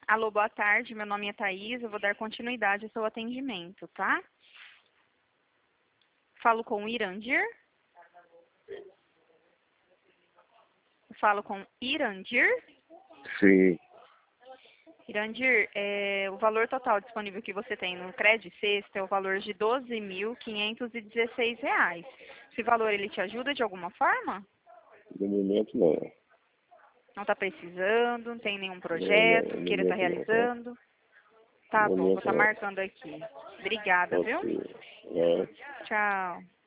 Alô, boa tarde. Meu nome é Thaís. Eu vou dar continuidade ao seu atendimento, tá? Falo com o Irandir. Falo com Irandir. Sim. Irandir, o valor total disponível que você tem no Cred Sexta é o valor de R$ 12.516. Esse valor, ele te ajuda de alguma forma? No momento não. Não está precisando? Não tem nenhum Não, projeto no que ele está momento não, tá? realizando? Tá No bom, vou momento estar não. marcando aqui. Obrigada, viu? Ok. É. Tchau.